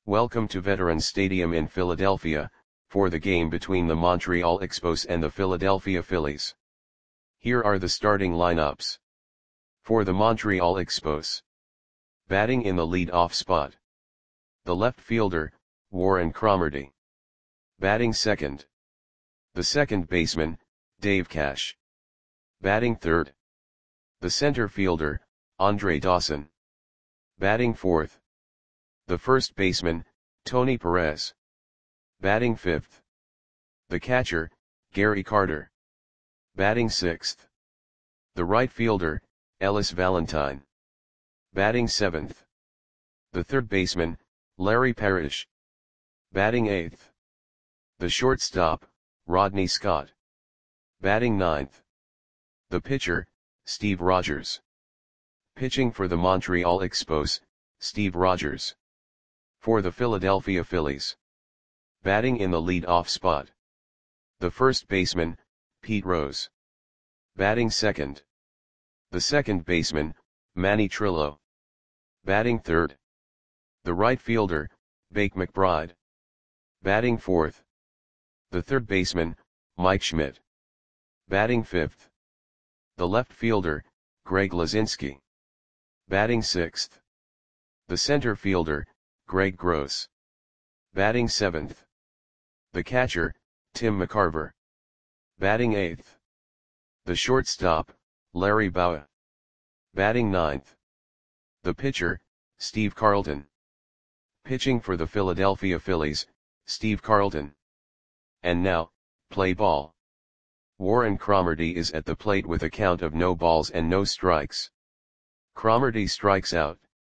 Welcome to Veterans Stadium in Philadelphia, for the game between the Montreal Expos and the Philadelphia Phillies. Here are the starting lineups. For the Montreal Expos. Batting in the lead-off spot. The left fielder, Warren Cromartie. Batting second. The second baseman, Dave Cash. Batting third. The center fielder, Andre Dawson. Batting fourth. The first baseman, Tony Perez. Batting fifth. The catcher, Gary Carter. Batting sixth. The right fielder, Ellis Valentine. Batting seventh. The third baseman, Larry Parrish. Batting eighth. The shortstop, Rodney Scott. Batting ninth. The pitcher, Steve Rogers. Pitching for the Montreal Expos, Steve Rogers. For the Philadelphia Phillies. Batting in the lead-off spot. The first baseman, Pete Rose. Batting second. The second baseman, Manny Trillo. Batting third. The right fielder, Bake McBride. Batting fourth. The third baseman, Mike Schmidt. Batting fifth. The left fielder, Greg Luzinski. Batting sixth. The center fielder, Greg Gross. Batting seventh. The catcher, Tim McCarver. Batting eighth. The shortstop, Larry Bowa. Batting ninth. The pitcher, Steve Carlton. Pitching for the Philadelphia Phillies, Steve Carlton. And now, play ball. Warren Cromartie is at the plate with a count of no balls and no strikes. Cromartie strikes out.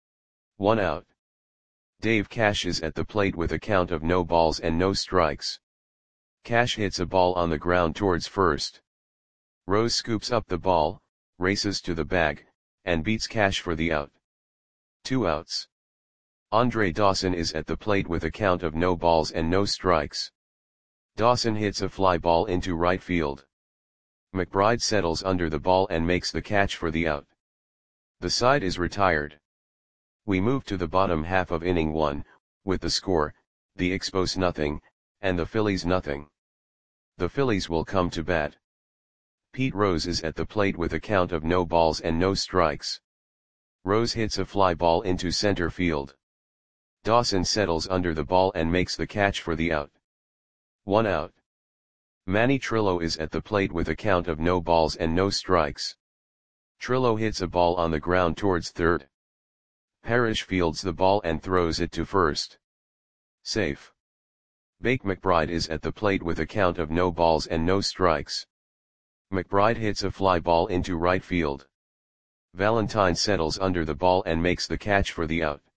1 out. Dave Cash is at the plate with a count of no balls and no strikes. Cash hits a ball on the ground towards first. Rose scoops up the ball, races to the bag, and beats Cash for the out. 2 outs. Andre Dawson is at the plate with a count of no balls and no strikes. Dawson hits a fly ball into right field. McBride settles under the ball and makes the catch for the out. The side is retired. We move to the bottom half of inning 1, with the score, the Expos nothing, and the Phillies nothing. The Phillies will come to bat. Pete Rose is at the plate with a count of no balls and no strikes. Rose hits a fly ball into center field. Dawson settles under the ball and makes the catch for the out. 1 out. Manny Trillo is at the plate with a count of no balls and no strikes. Trillo hits a ball on the ground towards third. Parrish fields the ball and throws it to first. Safe. Bake McBride is at the plate with a count of no balls and no strikes. McBride hits a fly ball into right field. Valentine settles under the ball and makes the catch for the out.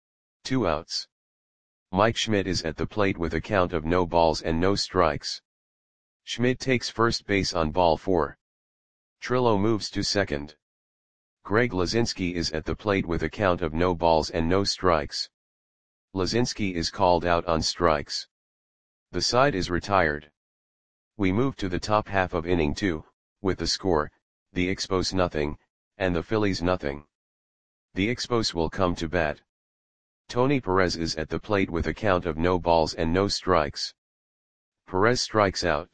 2 outs. Mike Schmidt is at the plate with a count of no balls and no strikes. Schmidt takes first base on ball 4. Trillo moves to second. Greg Luzinski is at the plate with a count of no balls and no strikes. Luzinski is called out on strikes. The side is retired. We move to the top half of inning 2, with the score, the Expos nothing, and the Phillies nothing. The Expos will come to bat. Tony Perez is at the plate with a count of no balls and no strikes. Perez strikes out.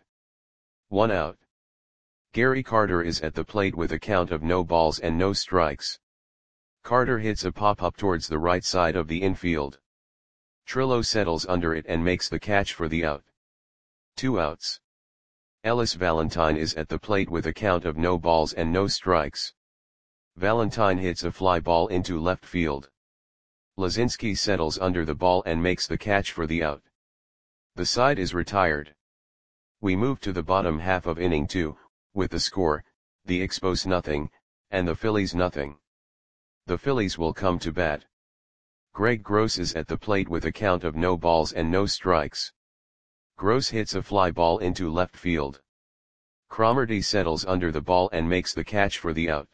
1 out. Gary Carter is at the plate with a count of no balls and no strikes. Carter hits a pop-up towards the right side of the infield. Trillo settles under it and makes the catch for the out. 2 outs. Ellis Valentine is at the plate with a count of no balls and no strikes. Valentine hits a fly ball into left field. Luzinski settles under the ball and makes the catch for the out. The side is retired. We move to the bottom half of inning 2, with the score, the Expos nothing, and the Phillies nothing. The Phillies will come to bat. Greg Gross is at the plate with a count of no balls and no strikes. Gross hits a fly ball into left field. Cromartie settles under the ball and makes the catch for the out.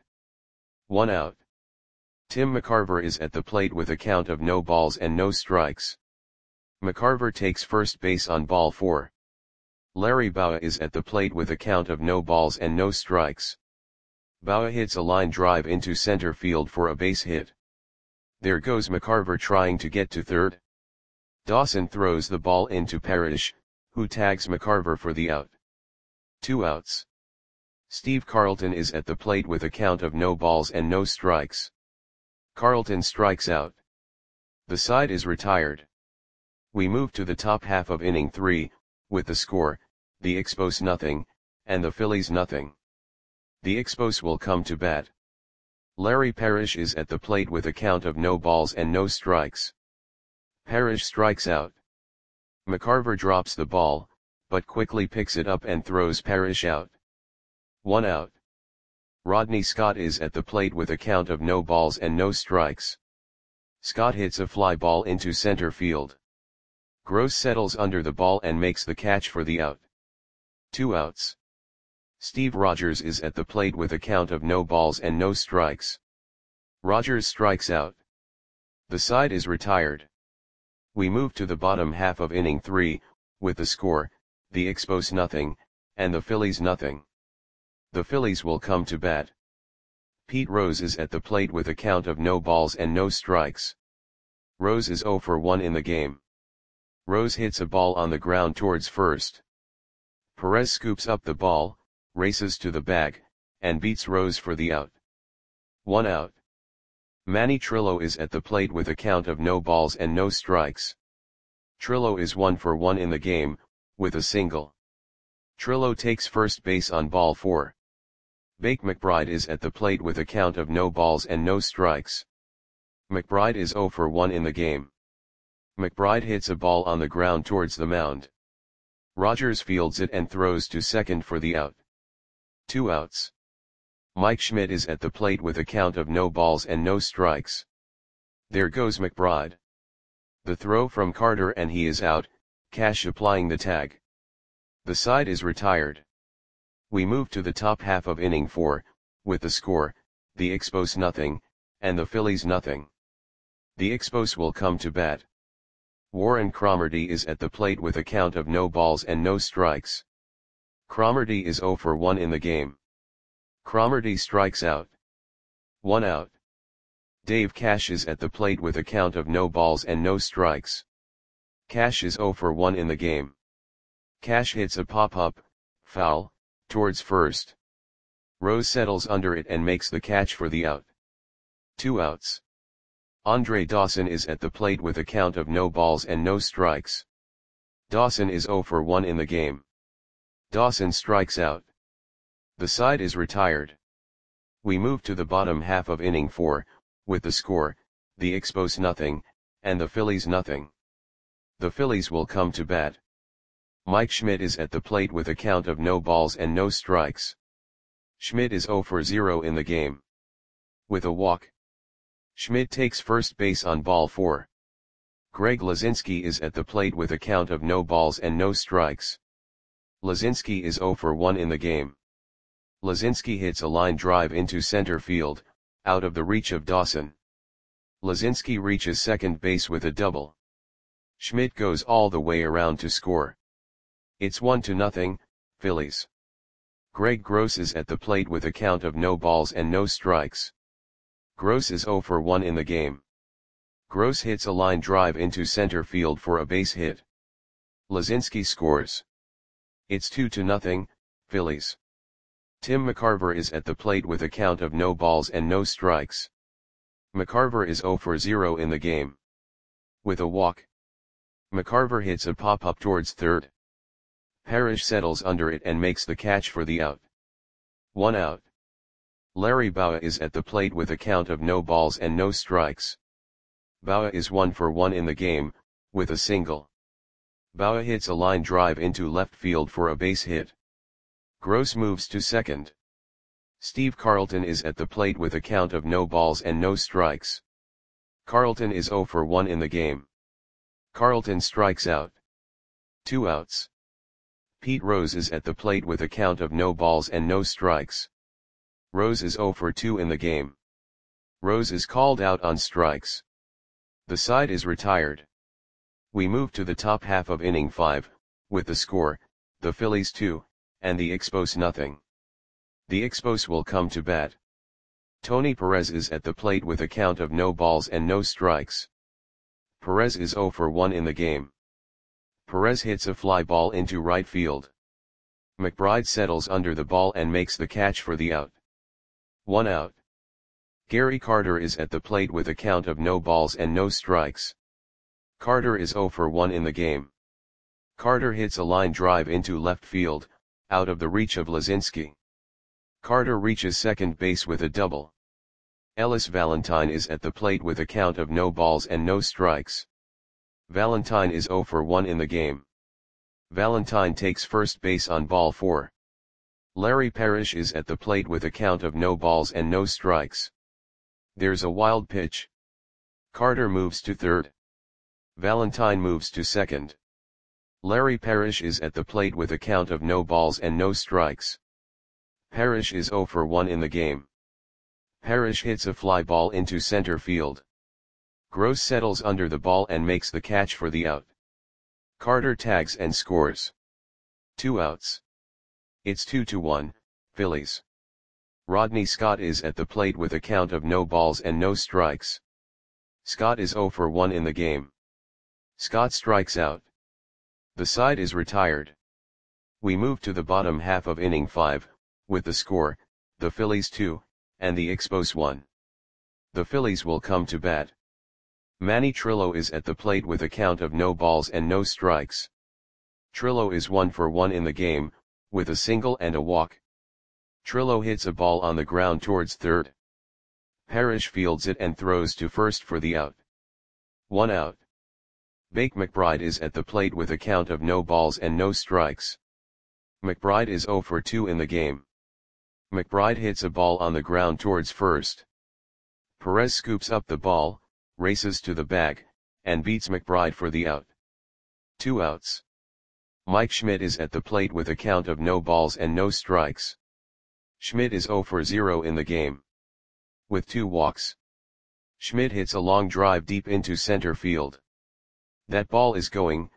1 out. Tim McCarver is at the plate with a count of no balls and no strikes. McCarver takes first base on ball 4. Larry Bowa is at the plate with a count of no balls and no strikes. Bowa hits a line drive into center field for a base hit. There goes McCarver trying to get to third. Dawson throws the ball into Parrish, who tags McCarver for the out. 2 outs. Steve Carlton is at the plate with a count of no balls and no strikes. Carlton strikes out. The side is retired. We move to the top half of inning 3, with the score, the Expos nothing, and the Phillies nothing. The Expos will come to bat. Larry Parrish is at the plate with a count of no balls and no strikes. Parrish strikes out. McCarver drops the ball, but quickly picks it up and throws Parrish out. 1 out. Rodney Scott is at the plate with a count of no balls and no strikes. Scott hits a fly ball into center field. Gross settles under the ball and makes the catch for the out. 2 outs. Steve Rogers is at the plate with a count of no balls and no strikes. Rogers strikes out. The side is retired. We move to the bottom half of inning 3, with the score, the Expos nothing, and the Phillies nothing. The Phillies will come to bat. Pete Rose is at the plate with a count of no balls and no strikes. Rose is 0 for 1 in the game. Rose hits a ball on the ground towards first. Perez scoops up the ball, races to the bag, and beats Rose for the out. 1 out. Manny Trillo is at the plate with a count of no balls and no strikes. Trillo is 1 for 1 in the game, with a single. Trillo takes first base on ball 4. Bake McBride is at the plate with a count of no balls and no strikes. McBride is 0 for 1 in the game. McBride hits a ball on the ground towards the mound. Rogers fields it and throws to second for the out. 2 outs. Mike Schmidt is at the plate with a count of no balls and no strikes. There goes McBride. The throw from Carter and he is out, Cash applying the tag. The side is retired. We move to the top half of inning 4, with the score, the Expos nothing, and the Phillies nothing. The Expos will come to bat. Warren Cromartie is at the plate with a count of no balls and no strikes. Cromartie is 0 for 1 in the game. Cromartie strikes out. 1 out. Dave Cash is at the plate with a count of no balls and no strikes. Cash is 0 for 1 in the game. Cash hits a pop-up, foul, towards first. Rose settles under it and makes the catch for the out. 2 outs. Andre Dawson is at the plate with a count of no balls and no strikes. Dawson is 0 for 1 in the game. Dawson strikes out. The side is retired. We move to the bottom half of inning 4, with the score, the Expos nothing, and the Phillies nothing. The Phillies will come to bat. Mike Schmidt is at the plate with a count of no balls and no strikes. Schmidt is 0 for 0 in the game. With a walk. Schmidt takes first base on ball 4. Greg Lazinski is at the plate with a count of no balls and no strikes. Lazinski is 0 for 1 in the game. Lazinski hits a line drive into center field, out of the reach of Dawson. Lazinski reaches second base with a double. Schmidt goes all the way around to score. It's 1-0, Phillies. Greg Gross is at the plate with a count of no balls and no strikes. Gross is 0 for 1 in the game. Gross hits a line drive into center field for a base hit. Lazinski scores. It's 2-0, Phillies. Tim McCarver is at the plate with a count of no balls and no strikes. McCarver is 0 for 0 in the game. With a walk. McCarver hits a pop-up towards third. Parrish settles under it and makes the catch for the out. 1 out. Larry Bowa is at the plate with a count of no balls and no strikes. Bowa is 1 for 1 in the game, with a single. Bowa hits a line drive into left field for a base hit. Gross moves to second. Steve Carlton is at the plate with a count of no balls and no strikes. Carlton is 0 for 1 in the game. Carlton strikes out. 2 outs. Pete Rose is at the plate with a count of no balls and no strikes. Rose is 0 for 2 in the game. Rose is called out on strikes. The side is retired. We move to the top half of inning 5, with the score, the Phillies 2, and the Expos nothing. The Expos will come to bat. Tony Perez is at the plate with a count of no balls and no strikes. Perez is 0 for 1 in the game. Perez hits a fly ball into right field. McBride settles under the ball and makes the catch for the out. 1 out. Gary Carter is at the plate with a count of no balls and no strikes. Carter is 0 for 1 in the game. Carter hits a line drive into left field, out of the reach of Lazinski. Carter reaches second base with a double. Ellis Valentine is at the plate with a count of no balls and no strikes. Valentine is 0 for 1 in the game. Valentine takes first base on ball 4. Larry Parrish is at the plate with a count of no balls and no strikes. There's a wild pitch. Carter moves to third. Valentine moves to second. Larry Parrish is at the plate with a count of no balls and no strikes. Parrish is 0 for 1 in the game. Parrish hits a fly ball into center field. Gross settles under the ball and makes the catch for the out. Carter tags and scores. 2 outs. It's 2-1, Phillies. Rodney Scott is at the plate with a count of no balls and no strikes. Scott is 0 for 1 in the game. Scott strikes out. The side is retired. We move to the bottom half of inning 5, with the score, the Phillies 2, and the Expos 1. The Phillies will come to bat. Manny Trillo is at the plate with a count of no balls and no strikes. Trillo is 1 for 1 in the game, with a single and a walk. Trillo hits a ball on the ground towards third. Parrish fields it and throws to first for the out. 1 out. Bake McBride is at the plate with a count of no balls and no strikes. McBride is 0 for 2 in the game. McBride hits a ball on the ground towards first. Perez scoops up the ball, races to the bag, and beats McBride for the out. 2 outs. Mike Schmidt is at the plate with a count of no balls and no strikes. Schmidt is 0 for 0 in the game. With 2 walks. Schmidt hits a long drive deep into center field. That ball is gone.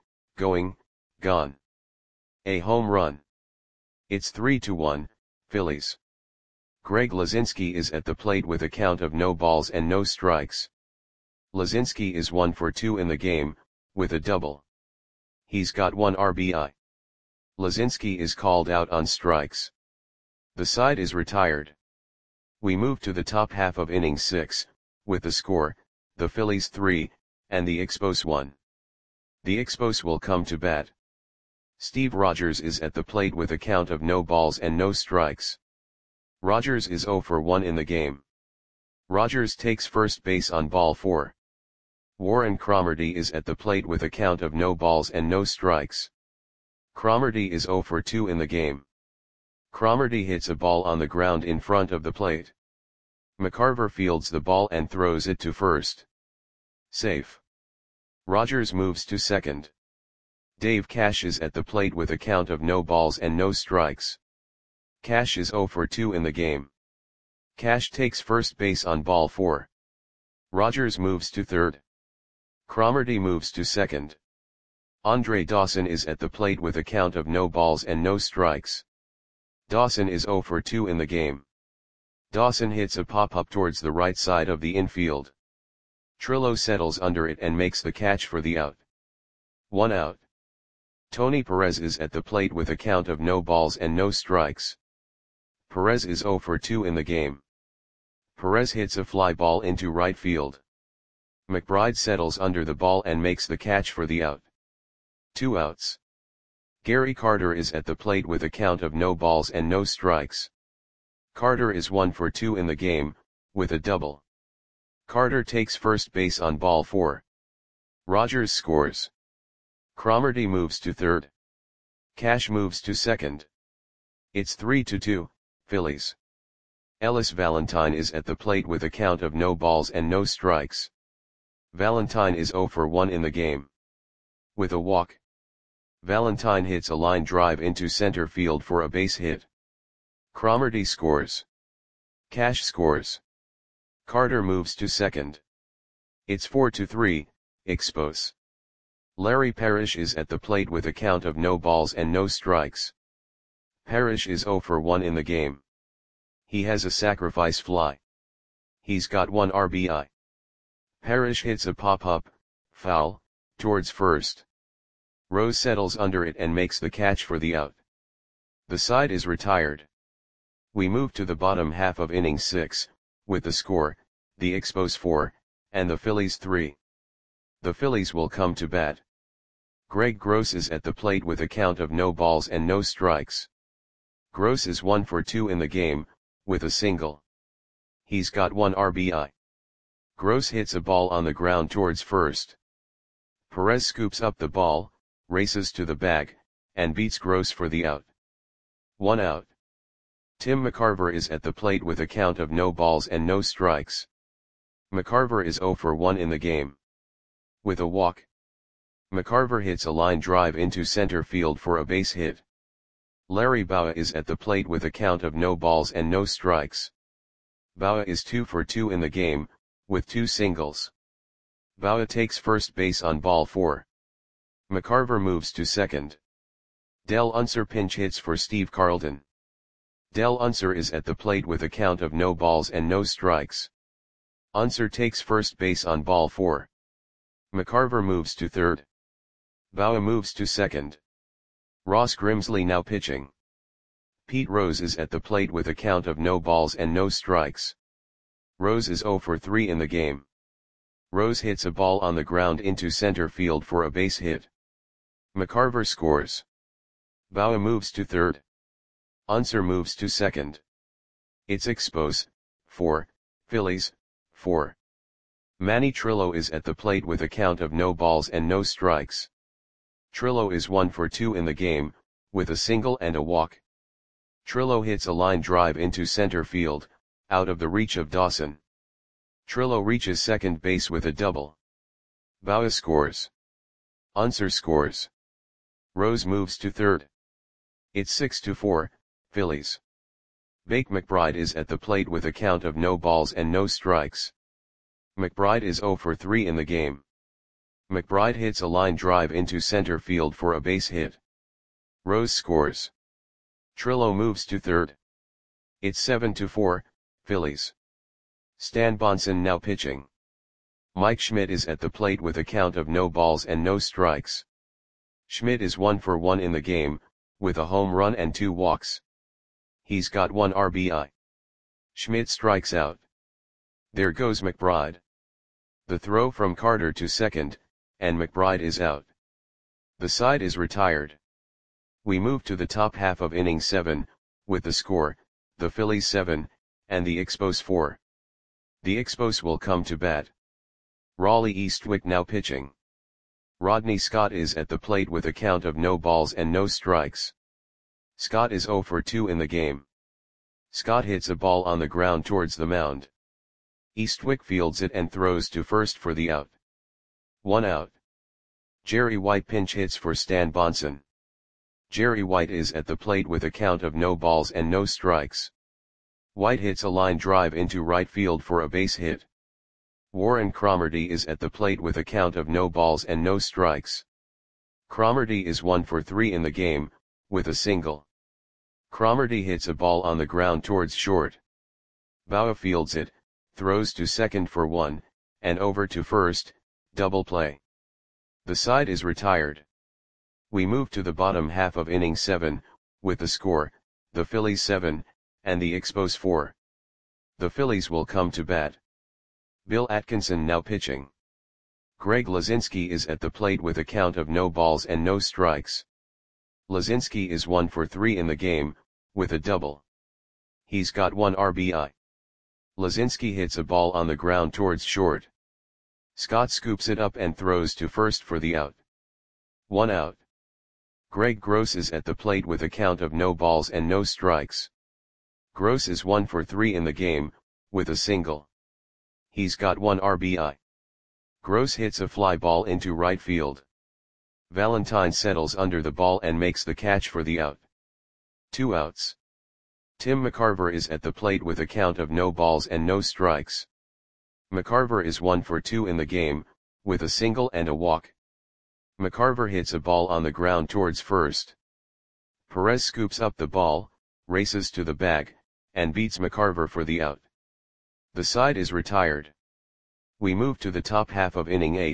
A home run. It's 3-1, Phillies. Greg Lazinski is at the plate with a count of no balls and no strikes. Lazinski is 1 for 2 in the game, with a double. He's got 1 RBI. Lazinski is called out on strikes. The side is retired. We move to the top half of inning 6, with the score, the Phillies 3, and the Expos 1. The Expos will come to bat. Steve Rogers is at the plate with a count of no balls and no strikes. Rogers is 0 for 1 in the game. Rogers takes first base on ball 4. Warren Cromartie is at the plate with a count of no balls and no strikes. Cromartie is 0 for 2 in the game. Cromartie hits a ball on the ground in front of the plate. McCarver fields the ball and throws it to first. Safe. Rogers moves to second. Dave Cash is at the plate with a count of no balls and no strikes. Cash is 0 for 2 in the game. Cash takes first base on ball 4. Rogers moves to third. Cromartie moves to second. Andre Dawson is at the plate with a count of no balls and no strikes. Dawson is 0 for 2 in the game. Dawson hits a pop-up towards the right side of the infield. Trillo settles under it and makes the catch for the out. 1 out. Tony Perez is at the plate with a count of no balls and no strikes. Perez is 0 for 2 in the game. Perez hits a fly ball into right field. McBride settles under the ball and makes the catch for the out. 2 outs. Gary Carter is at the plate with a count of no balls and no strikes. Carter is 1 for 2 in the game, with a double. Carter takes first base on ball 4. Rogers scores. Cromartie moves to third. Cash moves to second. It's 3-2, Phillies. Ellis Valentine is at the plate with a count of no balls and no strikes. Valentine is 0 for 1 in the game. With a walk. Valentine hits a line drive into center field for a base hit. Cromartie scores. Cash scores. Carter moves to second. It's 4-3, Expos. Larry Parrish is at the plate with a count of no balls and no strikes. Parrish is 0 for 1 in the game. He has a sacrifice fly. He's got 1 RBI. Parrish hits a pop-up, foul, towards first. Rose settles under it and makes the catch for the out. The side is retired. We move to the bottom half of inning 6, with the score, the Expos 4, and the Phillies 3. The Phillies will come to bat. Greg Gross is at the plate with a count of no balls and no strikes. Gross is 1 for 2 in the game, with a single. He's got 1 RBI. Gross hits a ball on the ground towards first. Perez scoops up the ball, races to the bag, and beats Gross for the out. 1 out. Tim McCarver is at the plate with a count of no balls and no strikes. McCarver is 0 for 1 in the game. With a walk. McCarver hits a line drive into center field for a base hit. Larry Bowa is at the plate with a count of no balls and no strikes. Bowa is 2 for 2 in the game, with 2 singles. Bowa takes first base on ball 4. McCarver moves to second. Del Unser pinch hits for Steve Carlton. Del Unser is at the plate with a count of no balls and no strikes. Unser takes first base on ball 4. McCarver moves to third. Bowa moves to second. Ross Grimsley now pitching. Pete Rose is at the plate with a count of no balls and no strikes. Rose is 0 for 3 in the game. Rose hits a ball on the ground into center field for a base hit. McCarver scores. Bowa moves to third. Unser moves to second. It's Expos, 4, Phillies, 4. Manny Trillo is at the plate with a count of no balls and no strikes. Trillo is 1 for 2 in the game, with a single and a walk. Trillo hits a line drive into center field, out of the reach of Dawson. Trillo reaches second base with a double. Bowa scores. Unser scores. Rose moves to third. It's 6-4, Phillies. Bake McBride is at the plate with a count of no balls and no strikes. McBride is 0 for 3 in the game. McBride hits a line drive into center field for a base hit. Rose scores. Trillo moves to third. It's 7-4, Phillies. Stan Bonson now pitching. Mike Schmidt is at the plate with a count of no balls and no strikes. Schmidt is 1 for 1 in the game, with a home run and 2 walks. He's got 1 RBI. Schmidt strikes out. There goes McBride. The throw from Carter to second, and McBride is out. The side is retired. We move to the top half of inning 7, with the score, the Phillies 7, and the Expos 4. The Expos will come to bat. Raleigh Eastwick now pitching. Rodney Scott is at the plate with a count of no balls and no strikes. Scott is 0 for 2 in the game. Scott hits a ball on the ground towards the mound. Eastwick fields it and throws to first for the out. 1 out. Jerry White pinch hits for Stan Bonson. Jerry White is at the plate with a count of no balls and no strikes. White hits a line drive into right field for a base hit. Warren Cromartie is at the plate with a count of no balls and no strikes. Cromartie is 1 for 3 in the game, with a single. Cromartie hits a ball on the ground towards short. Bowa fields it, throws to second for 1, and over to first, double play. The side is retired. We move to the bottom half of inning 7, with the score, the Phillies 7, and the Expos 4. The Phillies will come to bat. Bill Atkinson now pitching. Greg Lazinski is at the plate with a count of no balls and no strikes. Lazinski is 1 for 3 in the game, with a double. He's got 1 RBI. Lazinski hits a ball on the ground towards short. Scott scoops it up and throws to first for the out. 1 out. Greg Gross is at the plate with a count of no balls and no strikes. Gross is 1 for 3 in the game, with a single. He's got 1 RBI. Gross hits a fly ball into right field. Valentine settles under the ball and makes the catch for the out. 2 outs. Tim McCarver is at the plate with a count of no balls and no strikes. McCarver is 1 for 2 in the game, with a single and a walk. McCarver hits a ball on the ground towards first. Perez scoops up the ball, races to the bag, and beats McCarver for the out. The side is retired. We move to the top half of inning 8,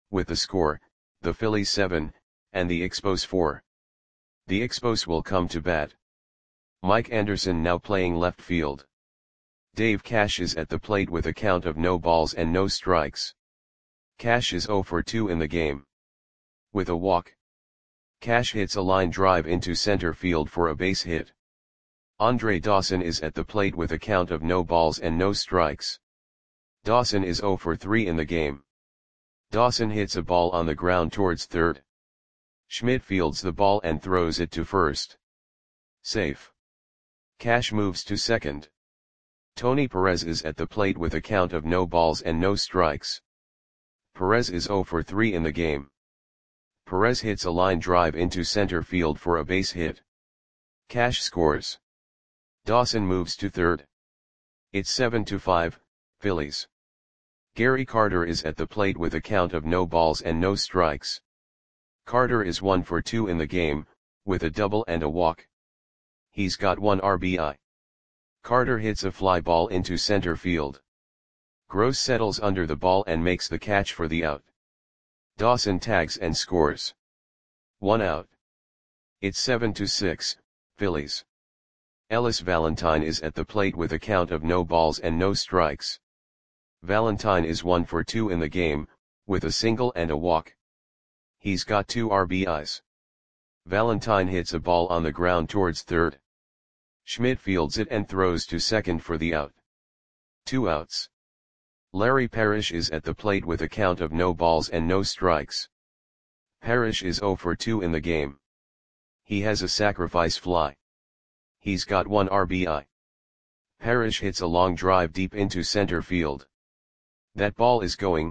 with the score, the Phillies 7, and the Expos 4. The Expos will come to bat. Mike Anderson now playing left field. Dave Cash is at the plate with a count of no balls and no strikes. Cash is 0 for 2 in the game. With a walk, Cash hits a line drive into center field for a base hit. Andre Dawson is at the plate with a count of no balls and no strikes. Dawson is 0 for 3 in the game. Dawson hits a ball on the ground towards third. Schmidt fields the ball and throws it to first. Safe. Cash moves to second. Tony Perez is at the plate with a count of no balls and no strikes. Perez is 0 for 3 in the game. Perez hits a line drive into center field for a base hit. Cash scores. Dawson moves to third. It's 7-5, Phillies. Gary Carter is at the plate with a count of no balls and no strikes. Carter is 1 for 2 in the game, with a double and a walk. He's got 1 RBI. Carter hits a fly ball into center field. Gross settles under the ball and makes the catch for the out. Dawson tags and scores. 1 out. It's 7-6, Phillies. Ellis Valentine is at the plate with a count of no balls and no strikes. Valentine is 1 for 2 in the game, with a single and a walk. He's got 2 RBIs. Valentine hits a ball on the ground towards third. Schmidt fields it and throws to second for the out. 2 outs. Larry Parrish is at the plate with a count of no balls and no strikes. Parrish is 0 for 2 in the game. He has a sacrifice fly. He's got 1 RBI. Parrish hits a long drive deep into center field. That ball is gone.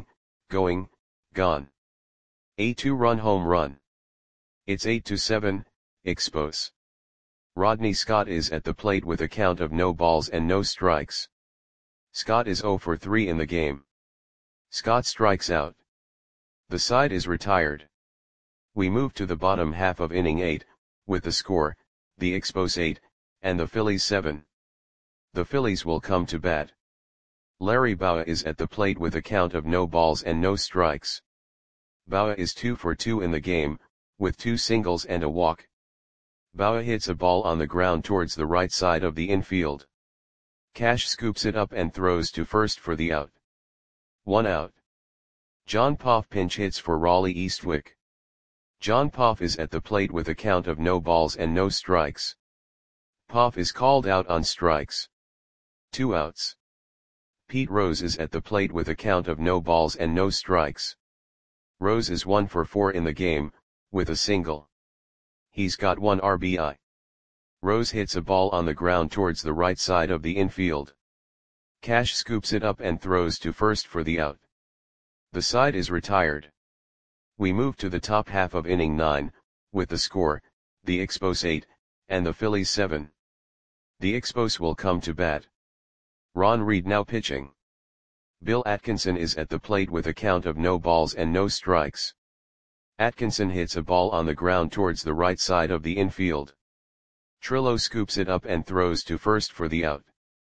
A 2-run home run. It's 8-7, Expos. Rodney Scott is at the plate with a count of no balls and no strikes. Scott is 0 for 3 in the game. Scott strikes out. The side is retired. We move to the bottom half of inning 8, with the score, the Expos 8, and the Phillies 7. The Phillies will come to bat. Larry Bowa is at the plate with a count of no balls and no strikes. Bowa is 2 for 2 in the game, with 2 singles and a walk. Bowa hits a ball on the ground towards the right side of the infield. Cash scoops it up and throws to first for the out. 1 out. John Poff pinch hits for Raleigh Eastwick. John Poff is at the plate with a count of no balls and no strikes. Poff is called out on strikes. 2 outs. Pete Rose is at the plate with a count of no balls and no strikes. Rose is 1 for 4 in the game, with a single. He's got 1 RBI. Rose hits a ball on the ground towards the right side of the infield. Cash scoops it up and throws to first for the out. The side is retired. We move to the top half of inning 9, with the score, the Expos 8, and the Phillies 7. The Expos will come to bat. Ron Reed now pitching. Bill Atkinson is at the plate with a count of no balls and no strikes. Atkinson hits a ball on the ground towards the right side of the infield. Trillo scoops it up and throws to first for the out.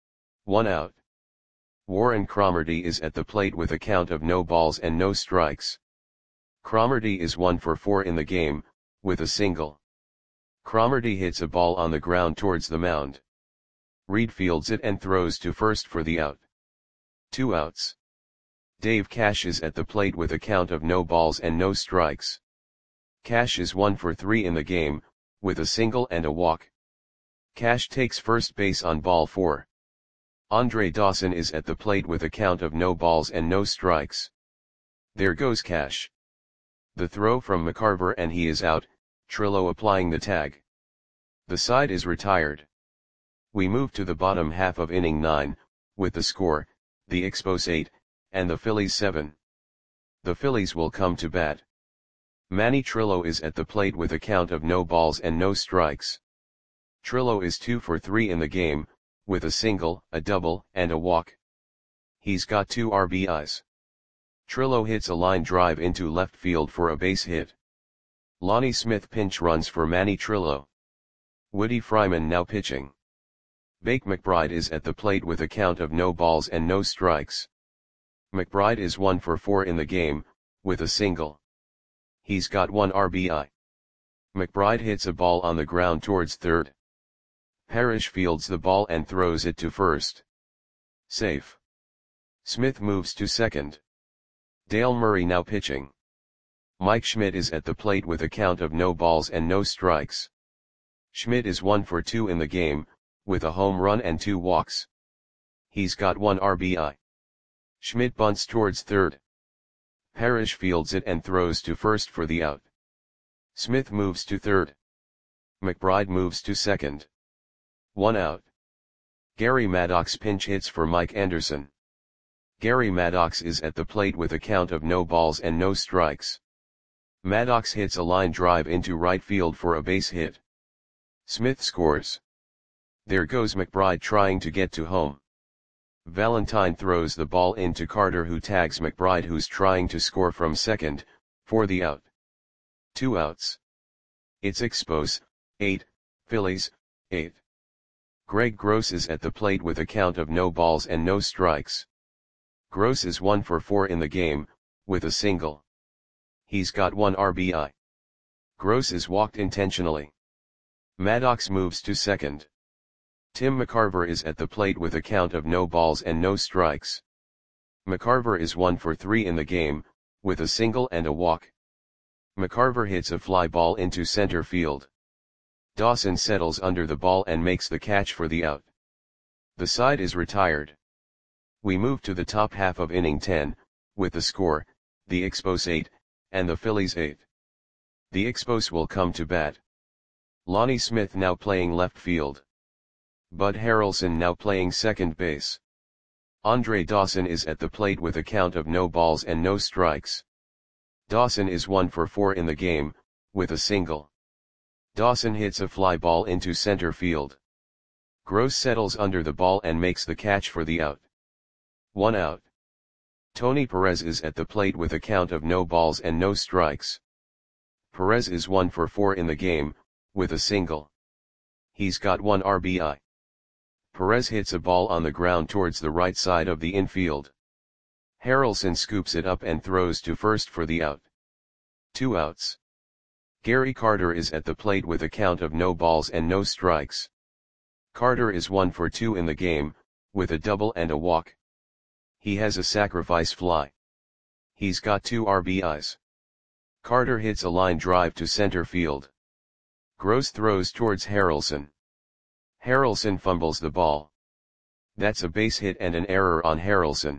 1 out. Warren Cromartie is at the plate with a count of no balls and no strikes. Cromartie is 1 for 4 in the game, with a single. Cromartie hits a ball on the ground towards the mound. Reed fields it and throws to first for the out. 2 outs. Dave Cash is at the plate with a count of no balls and no strikes. Cash is 1 for 3 in the game, with a single and a walk. Cash takes first base on ball 4. Andre Dawson is at the plate with a count of no balls and no strikes. There goes Cash. The throw from McCarver and he is out, Trillo applying the tag. The side is retired. We move to the bottom half of inning 9, with the score, the Expos 8, and the Phillies 7. The Phillies will come to bat. Manny Trillo is at the plate with a count of no balls and no strikes. Trillo is 2 for 3 in the game, with a single, a double, and a walk. He's got 2 RBIs. Trillo hits a line drive into left field for a base hit. Lonnie Smith pinch runs for Manny Trillo. Woody Fryman now pitching. Bake McBride is at the plate with a count of no balls and no strikes. McBride is 1 for 4 in the game, with a single. He's got 1 RBI. McBride hits a ball on the ground towards third. Parrish fields the ball and throws it to first. Safe. Smith moves to second. Dale Murray now pitching. Mike Schmidt is at the plate with a count of no balls and no strikes. Schmidt is 1 for 2 in the game, with a home run and 2 walks. He's got 1 RBI. Schmidt bunts towards third. Parrish fields it and throws to first for the out. Smith moves to third. McBride moves to second. 1 out. Gary Maddox pinch hits for Mike Anderson. Gary Maddox is at the plate with a count of no balls and no strikes. Maddox hits a line drive into right field for a base hit. Smith scores. There goes McBride trying to get to home. Valentine throws the ball into Carter, who tags McBride, who's trying to score from second, for the out. 2 outs. It's Expos, 8, Phillies, 8. Greg Gross is at the plate with a count of no balls and no strikes. Gross is 1 for 4 in the game, with a single. He's got 1 RBI. Gross is walked intentionally. Maddox moves to second. Tim McCarver is at the plate with a count of no balls and no strikes. McCarver is 1 for 3 in the game, with a single and a walk. McCarver hits a fly ball into center field. Dawson settles under the ball and makes the catch for the out. The side is retired. We move to the top half of inning 10, with the score, the Expos 8, and the Phillies 8. The Expos will come to bat. Lonnie Smith now playing left field. Bud Harrelson now playing second base. Andre Dawson is at the plate with a count of no balls and no strikes. Dawson is 1 for 4 in the game, with a single. Dawson hits a fly ball into center field. Gross settles under the ball and makes the catch for the out. 1 out. Tony Perez is at the plate with a count of no balls and no strikes. Perez is 1 for 4 in the game, with a single. He's got 1 RBI. Perez hits a ball on the ground towards the right side of the infield. Harrelson scoops it up and throws to first for the out. 2 outs. Gary Carter is at the plate with a count of no balls and no strikes. Carter is 1 for 2 in the game, with a double and a walk. He has a sacrifice fly. He's got 2 RBIs. Carter hits a line drive to center field. Gross throws towards Harrelson. Harrelson fumbles the ball. That's a base hit and an error on Harrelson.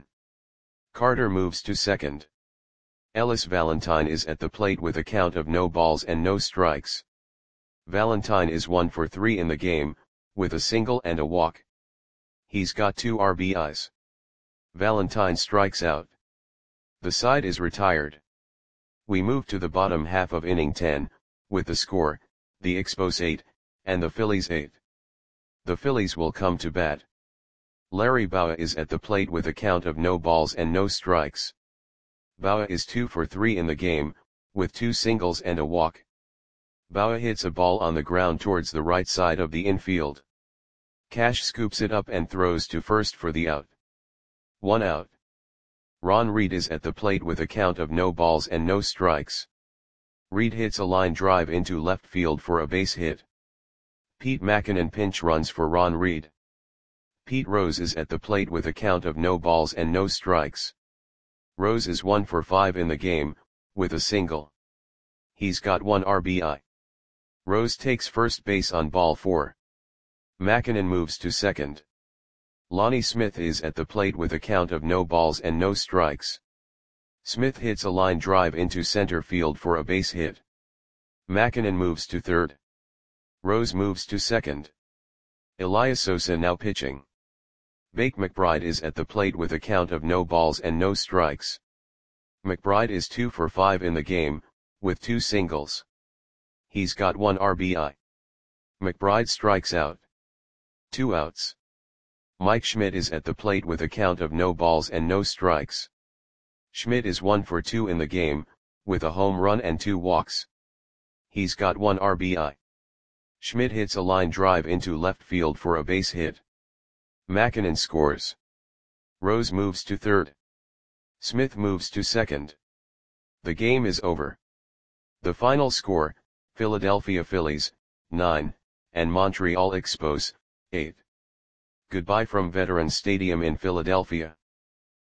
Carter moves to second. Ellis Valentine is at the plate with a count of no balls and no strikes. Valentine is 1 for 3 in the game, with a single and a walk. He's got 2 RBIs. Valentine strikes out. The side is retired. We move to the bottom half of inning 10, with the score, the Expos 8, and the Phillies 8. The Phillies will come to bat. Larry Bowa is at the plate with a count of no balls and no strikes. Bowa is 2 for 3 in the game, with 2 singles and a walk. Bowa hits a ball on the ground towards the right side of the infield. Cash scoops it up and throws to first for the out. 1 out. Ron Reed is at the plate with a count of no balls and no strikes. Reed hits a line drive into left field for a base hit. Pete Mackinnon pinch runs for Ron Reed. Pete Rose is at the plate with a count of no balls and no strikes. Rose is 1 for 5 in the game, with a single. He's got 1 RBI. Rose takes first base on ball 4. Mackinnon moves to second. Lonnie Smith is at the plate with a count of no balls and no strikes. Smith hits a line drive into center field for a base hit. Mackinnon moves to third. Rose moves to second. Elias Sosa now pitching. Bake McBride is at the plate with a count of no balls and no strikes. McBride is 2 for 5 in the game, with 2 singles. He's got 1 RBI. McBride strikes out. 2 outs. Mike Schmidt is at the plate with a count of no balls and no strikes. Schmidt is 1 for 2 in the game, with a home run and 2 walks. He's got 1 RBI. Schmidt hits a line drive into left field for a base hit. Mackinnon scores. Rose moves to third. Smith moves to second. The game is over. The final score, Philadelphia Phillies, 9, and Montreal Expos, 8. Goodbye from Veterans Stadium in Philadelphia.